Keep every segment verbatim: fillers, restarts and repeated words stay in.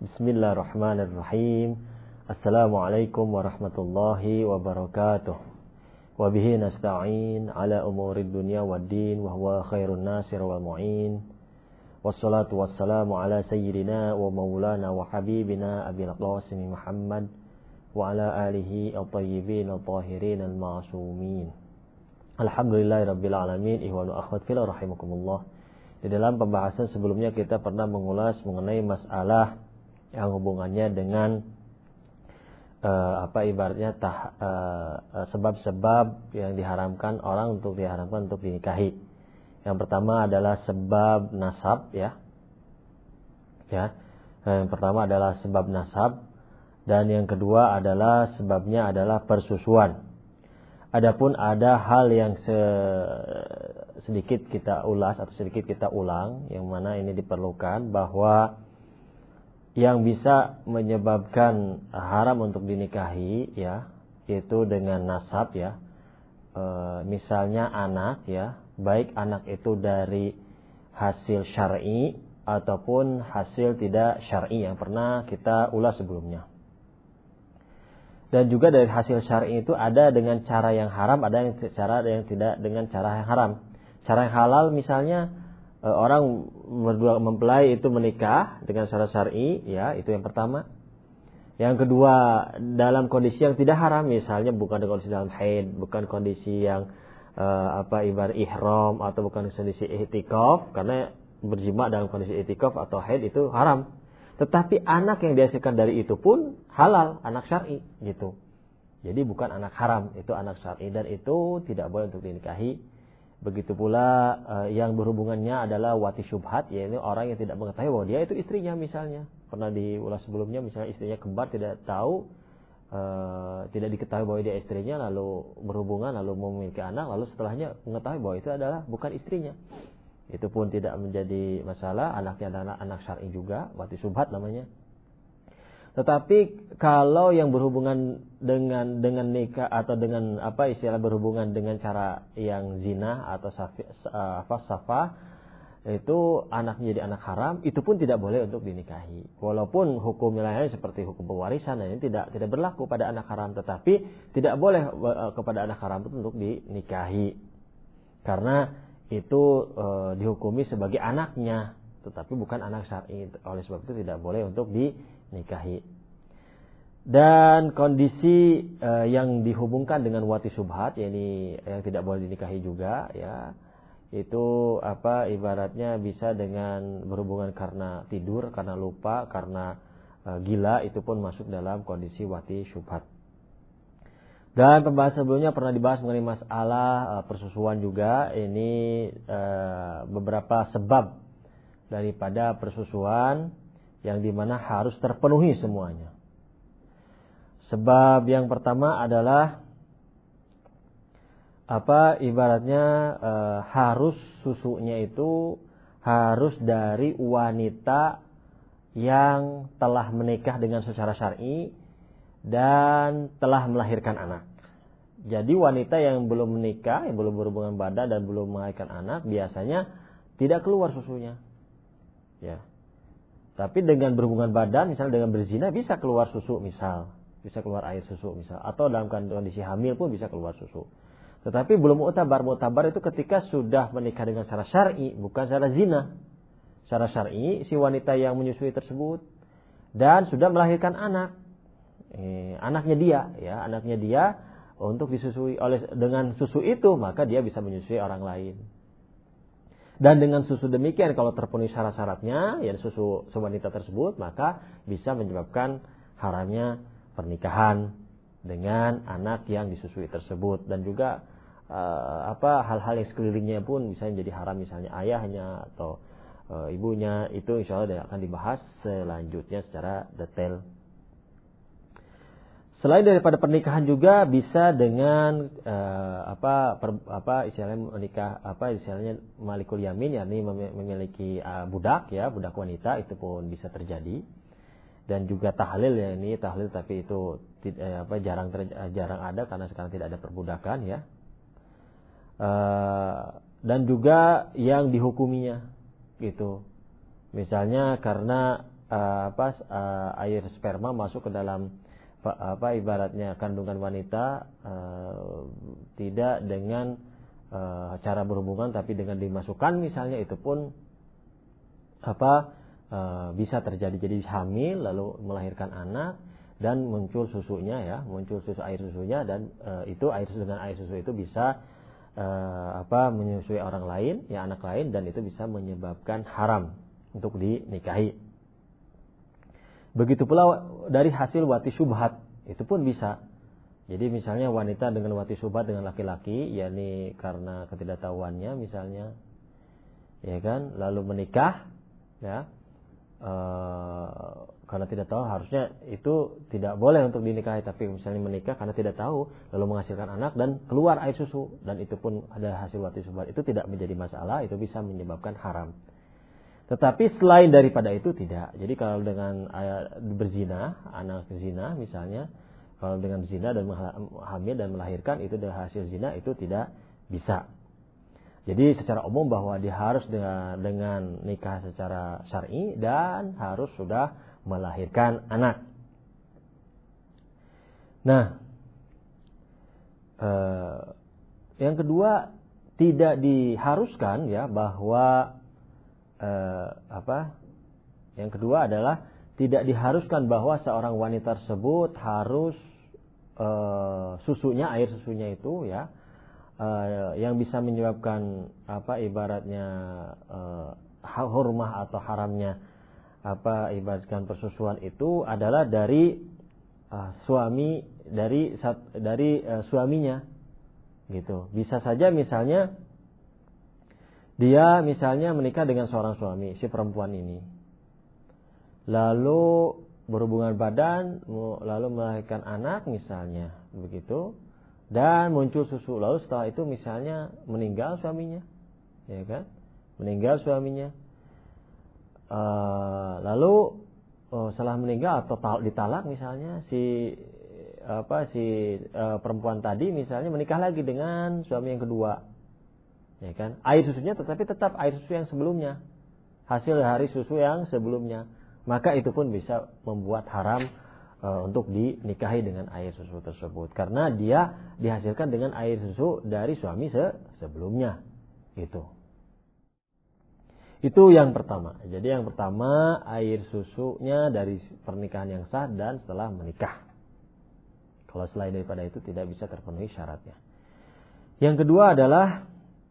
Bismillahirrahmanirrahim. Assalamualaikum warahmatullahi wabarakatuh. Wa bihi nasta'in ala umurid dunya waddin wa huwa khairun nasir wal mu'in. Wassalatu wassalamu ala sayyidina wa maulana wa habibina Abil Qasim Muhammad wa ala alihi at-tayyibin at-tahirin al-ma'sumin. Alhamdulillahi rabbil alamin. Ihwanu akhwat fillah rahimakumullah. Di dalam pembahasan sebelumnya kita pernah mengulas mengenai masalah yang hubungannya dengan uh, apa ibaratnya tah, uh, sebab-sebab yang diharamkan orang untuk diharamkan untuk dinikahi. Yang pertama adalah sebab nasab, ya. Ya. Yang pertama adalah sebab nasab dan yang kedua adalah sebabnya adalah persusuan. Adapun ada hal yang se, sedikit kita ulas atau sedikit kita ulang, yang mana ini diperlukan bahwa yang bisa menyebabkan haram untuk dinikahi, ya, yaitu dengan nasab, ya. E, misalnya anak, ya, baik anak itu dari hasil syar'i ataupun hasil tidak syar'i yang pernah kita ulas sebelumnya. Dan juga dari hasil syar'i itu ada dengan cara yang haram, ada yang cara yang tidak dengan cara yang haram. Cara yang halal misalnya orang berdua mempelai itu menikah dengan cara syar'i, ya, itu yang pertama. Yang kedua, dalam kondisi yang tidak haram, misalnya bukan dalam kondisi dalam haid, bukan kondisi yang uh, apa ibarat ihram atau bukan kondisi i'tikaf, karena berjima dalam kondisi i'tikaf atau haid itu haram. Tetapi anak yang dihasilkan dari itu pun halal, anak syar'i gitu. Jadi bukan anak haram, itu anak syar'i dan itu tidak boleh untuk dinikahi. Begitu pula uh, yang berhubungannya adalah wati syubhat, yaitu orang yang tidak mengetahui bahwa dia itu istrinya misalnya. Pernah diulas sebelumnya, misalnya istrinya kembar tidak tahu, uh, tidak diketahui bahwa dia istrinya, lalu berhubungan, lalu memiliki anak, lalu setelahnya mengetahui bahwa itu adalah bukan istrinya. Itu pun tidak menjadi masalah, anaknya adalah anak syar'i juga, wati syubhat namanya. Tetapi kalau yang berhubungan dengan dengan nikah atau dengan apa istilah berhubungan dengan cara yang zina atau safi, apa safa, itu anaknya jadi anak haram, itu pun tidak boleh untuk dinikahi. Walaupun hukum lainnya seperti hukum pewarisan ini tidak tidak berlaku pada anak haram, tetapi tidak boleh kepada anak haram itu untuk dinikahi. Karena itu e, dihukumi sebagai anaknya, tetapi bukan anak syar'i. Oleh sebab itu tidak boleh untuk dinikahi. Dan kondisi uh, yang dihubungkan dengan wati syubhat, yakni yang tidak boleh dinikahi juga, ya, itu apa ibaratnya bisa dengan berhubungan karena tidur, karena lupa, karena uh, gila, itu pun masuk dalam kondisi wati syubhat. Dan pembahasan sebelumnya pernah dibahas mengenai masalah uh, persusuan juga. Ini uh, beberapa sebab daripada persusuan yang dimana harus terpenuhi semuanya. Sebab yang pertama adalah apa ibaratnya e, harus susunya itu harus dari wanita yang telah menikah dengan secara syar'i dan telah melahirkan anak. Jadi wanita yang belum menikah, yang belum berhubungan badan dan belum melahirkan anak biasanya tidak keluar susunya. Ya. Tapi dengan berhubungan badan, misalnya dengan berzina bisa keluar susu misal. Bisa keluar air susu misal, atau dalam kondisi hamil pun bisa keluar susu. Tetapi belum mu'tabar. Mu'tabar itu ketika sudah menikah dengan secara syar'i, bukan secara zina. Secara syar'i si wanita yang menyusui tersebut dan sudah melahirkan anak. Eh, anaknya dia, ya, anaknya dia untuk disusui oleh dengan susu itu, maka dia bisa menyusui orang lain. Dan dengan susu demikian kalau terpenuhi syarat-syaratnya, ya susu wanita tersebut, maka bisa menyebabkan haramnya pernikahan dengan anak yang disusui tersebut. Dan juga uh, apa hal-hal yang sekelilingnya pun bisa menjadi haram, misalnya ayahnya atau uh, ibunya. Itu insya Allah akan dibahas selanjutnya secara detail. Selain daripada pernikahan juga bisa dengan uh, apa per, apa istilahnya menikah, apa istilahnya malikul yamin, yakni memiliki uh, budak, ya, budak wanita, itu pun bisa terjadi. Dan juga tahlil, ya, ini tahlil tapi itu eh, apa jarang ter, jarang ada karena sekarang tidak ada perbudakan, ya. Uh, dan juga yang dihukuminya gitu. Misalnya karena uh, apa uh, air sperma masuk ke dalam apa ibaratnya kandungan wanita uh, tidak dengan uh, cara berhubungan tapi dengan dimasukkan misalnya, itu pun apa uh, bisa terjadi. Jadi hamil lalu melahirkan anak dan muncul susunya ya, muncul susu air susunya, dan uh, itu air susu dengan air susu itu bisa Uh, apa menyusui orang lain, ya anak lain, dan itu bisa menyebabkan haram untuk dinikahi. Begitu pula dari hasil wati syubhat, itu pun bisa. Jadi misalnya wanita dengan wati syubhat dengan laki-laki, yakni karena ketidaktahuannya misalnya, ya kan, lalu menikah, ya, uh, karena tidak tahu, harusnya itu tidak boleh untuk dinikahi, tapi misalnya menikah karena tidak tahu lalu menghasilkan anak dan keluar air susu, dan itu pun ada hasil wati syubhat, itu tidak menjadi masalah, itu bisa menyebabkan haram. Tetapi selain daripada itu tidak. Jadi kalau dengan uh, berzina, anak zina misalnya, kalau dengan zina dan hamil dan melahirkan itu dari hasil zina, itu tidak bisa. Jadi secara umum bahwa dia harus dengan, dengan nikah secara syar'i dan harus sudah melahirkan anak. Nah, eh, yang kedua, tidak diharuskan ya bahwa eh, apa? Yang kedua adalah tidak diharuskan bahwa seorang wanita tersebut harus eh, susunya, air susunya itu ya, Uh, yang bisa menyebabkan apa ibaratnya uh, hurmah atau haramnya apa ibaratkan persusuan itu adalah dari uh, suami dari dari uh, suaminya gitu. Bisa saja misalnya dia misalnya menikah dengan seorang suami, si perempuan ini, lalu berhubungan badan, lalu melahirkan anak misalnya begitu, dan muncul susu, lalu setelah itu misalnya meninggal suaminya, ya kan, meninggal suaminya, uh, lalu uh, setelah meninggal atau ditalak misalnya si apa si uh, perempuan tadi misalnya menikah lagi dengan suami yang kedua, ya kan, air susunya tetapi tetap air susu yang sebelumnya, hasil dari susu yang sebelumnya, maka itu pun bisa membuat haram untuk dinikahi dengan air susu tersebut, karena dia dihasilkan dengan air susu dari suami se- sebelumnya gitu. Itu yang pertama. Jadi yang pertama, air susunya dari pernikahan yang sah dan setelah menikah. Kalau selain daripada itu tidak bisa terpenuhi syaratnya. Yang kedua adalah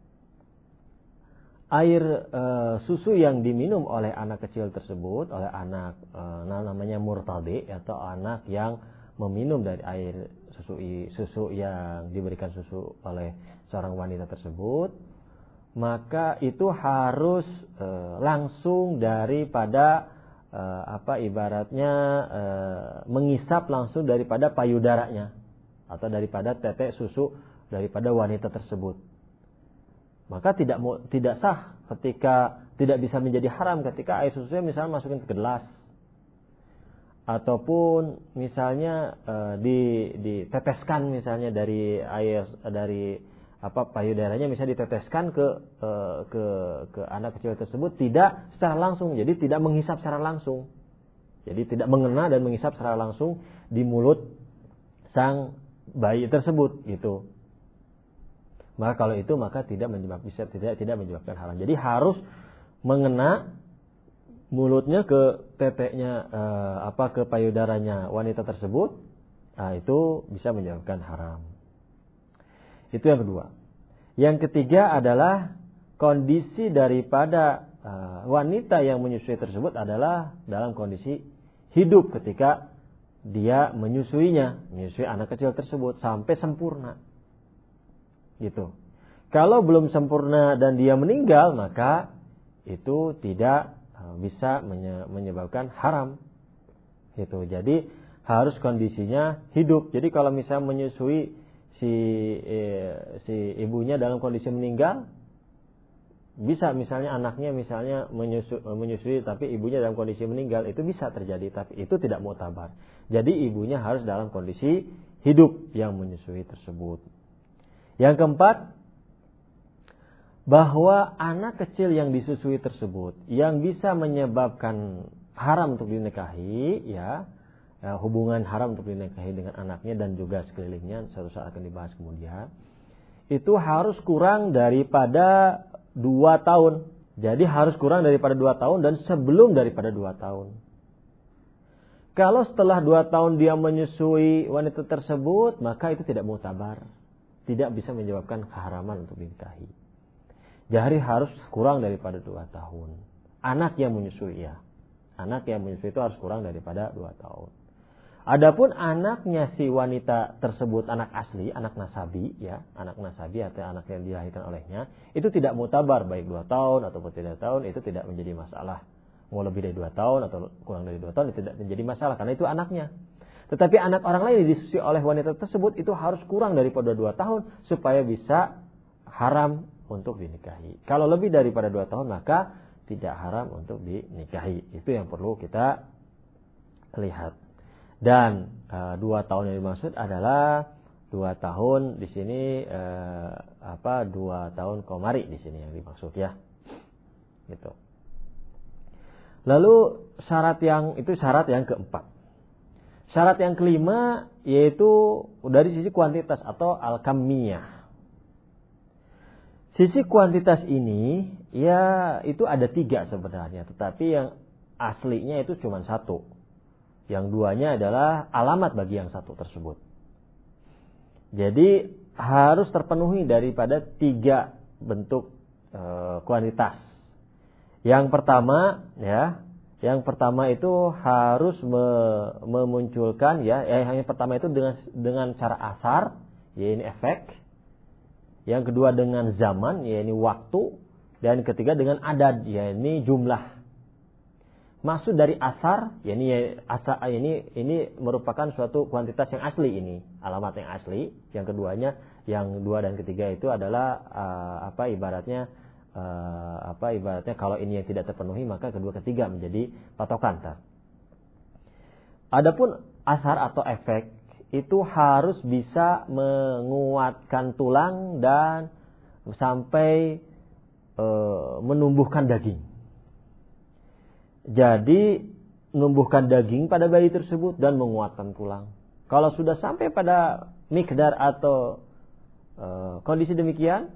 air e, susu yang diminum oleh anak kecil tersebut, oleh anak e, namanya murtadi atau anak yang meminum dari air susu susu yang diberikan susu oleh seorang wanita tersebut, maka itu harus e, langsung daripada e, apa ibaratnya e, mengisap langsung daripada payudaranya atau daripada tetek susu daripada wanita tersebut. Maka tidak tidak sah ketika tidak bisa menjadi haram ketika air susunya misalnya masukin ke gelas, ataupun misalnya e, di diteteskan misalnya dari air dari apa payudaranya misalnya diteteskan ke e, ke ke anak kecil tersebut, tidak secara langsung, jadi tidak menghisap secara langsung, jadi tidak mengena dan menghisap secara langsung di mulut sang bayi tersebut gitu. Maka kalau itu maka tidak menyebab bisa tidak tidak menyebabkan haram. Jadi harus mengena mulutnya ke teteknya eh, apa ke payudaranya wanita tersebut, nah, itu bisa menyebabkan haram. Itu yang kedua. Yang ketiga adalah kondisi daripada eh, wanita yang menyusui tersebut adalah dalam kondisi hidup ketika dia menyusuinya, menyusui anak kecil tersebut sampai sempurna. Gitu. Kalau belum sempurna dan dia meninggal, maka itu tidak bisa menyebabkan haram. Gitu. Jadi harus kondisinya hidup. Jadi kalau misalnya menyusui si eh, si ibunya dalam kondisi meninggal, bisa misalnya anaknya misalnya menyusui, menyusui tapi ibunya dalam kondisi meninggal, itu bisa terjadi, tapi itu tidak mu'tabar. Jadi ibunya harus dalam kondisi hidup yang menyusui tersebut. Yang keempat, bahwa anak kecil yang disusui tersebut yang bisa menyebabkan haram untuk dinikahi, ya, ya hubungan haram untuk dinikahi dengan anaknya dan juga sekelilingnya, suatu saat akan dibahas kemudian, itu harus kurang daripada dua tahun. Jadi harus kurang daripada dua tahun dan sebelum daripada dua tahun. Kalau setelah dua tahun dia menyusui wanita tersebut, maka itu tidak muktabar. Tidak bisa menyebabkan keharaman untuk dinikahi. Jadi harus kurang daripada dua tahun. Anak yang menyusui, ya. Anak yang menyusui itu harus kurang daripada dua tahun. Adapun anaknya si wanita tersebut anak asli, anak nasabi, ya, anak nasabi atau anak yang dilahirkan olehnya, itu tidak mutabar baik dua tahun ataupun tiga tahun, itu tidak menjadi masalah. Mau lebih dari dua tahun atau kurang dari dua tahun itu tidak menjadi masalah karena itu anaknya. Tetapi anak orang lain yang disusui oleh wanita tersebut itu harus kurang daripada dua tahun supaya bisa haram untuk dinikahi. Kalau lebih daripada dua tahun maka tidak haram untuk dinikahi. Itu yang perlu kita lihat. Dan e, dua tahun yang dimaksud adalah dua tahun di sini e, apa dua tahun komari di sini yang dimaksud, ya, gitu. Lalu syarat yang itu syarat yang keempat. Syarat yang kelima yaitu dari sisi kuantitas atau al-kamiyah. Sisi kuantitas ini ya itu ada tiga sebenarnya, tetapi yang aslinya itu cuma satu. Yang duanya adalah alamat bagi yang satu tersebut. Jadi harus terpenuhi daripada tiga bentuk e, kuantitas. Yang pertama, ya, yang pertama itu harus me, memunculkan, ya, yang pertama itu dengan dengan cara asar, ya ini efek. Yang kedua dengan zaman, ya ini waktu, dan ketiga dengan adad, ya ini jumlah. Maksud dari asar, ya ini asar ini ini merupakan suatu kuantitas yang asli ini, alamat yang asli. Yang keduanya, yang dua dan ketiga itu adalah uh, apa ibaratnya uh, apa ibaratnya kalau ini yang tidak terpenuhi maka kedua ketiga menjadi patokan. Tar. Adapun asar atau efek itu harus bisa menguatkan tulang dan sampai uh, menumbuhkan daging. Jadi menumbuhkan daging pada bayi tersebut dan menguatkan tulang. Kalau sudah sampai pada mikdar atau e, kondisi demikian,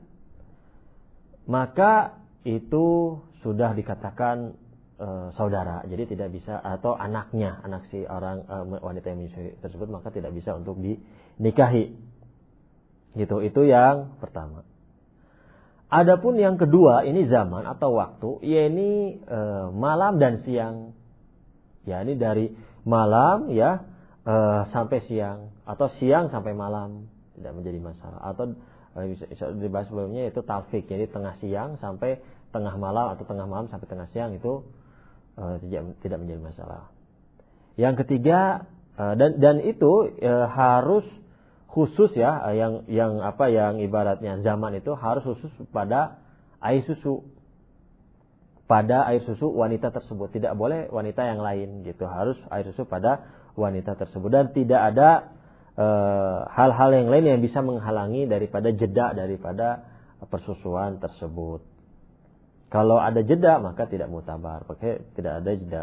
maka itu sudah dikatakan e, saudara. Jadi tidak bisa atau anaknya, anak si orang e, wanita yang menyusui tersebut maka tidak bisa untuk dinikahi. Gitu. Itu yang pertama. Adapun yang kedua ini zaman atau waktu, ya ini e, malam dan siang. Ya ini dari malam ya e, sampai siang atau siang sampai malam tidak menjadi masalah. Atau e, bisa dibahas sebelumnya itu talfik, jadi tengah siang sampai tengah malam atau tengah malam sampai tengah siang itu e, tidak tidak menjadi masalah. Yang ketiga e, dan dan itu e, harus khusus ya, yang yang apa yang ibaratnya zaman itu harus khusus pada air susu. Pada air susu wanita tersebut, tidak boleh wanita yang lain gitu. Harus air susu pada wanita tersebut dan tidak ada e, hal-hal yang lain yang bisa menghalangi daripada jeda daripada persusuan tersebut. Kalau ada jeda maka tidak mutabar, pakai tidak ada jeda.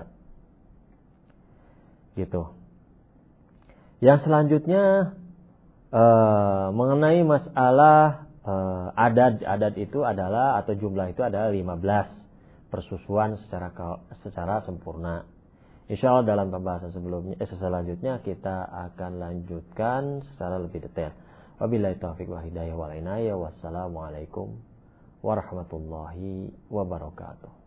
Gitu. Yang selanjutnya Uh, mengenai masalah uh, adat adat itu adalah atau jumlah itu adalah lima belas persusuan secara secara sempurna. Insyaallah dalam pembahasan sebelumnya eh, selanjutnya kita akan lanjutkan secara lebih detail. Wabillahi taufiq wal hidayah wal inayah. Wassalamualaikum warahmatullahi wabarakatuh.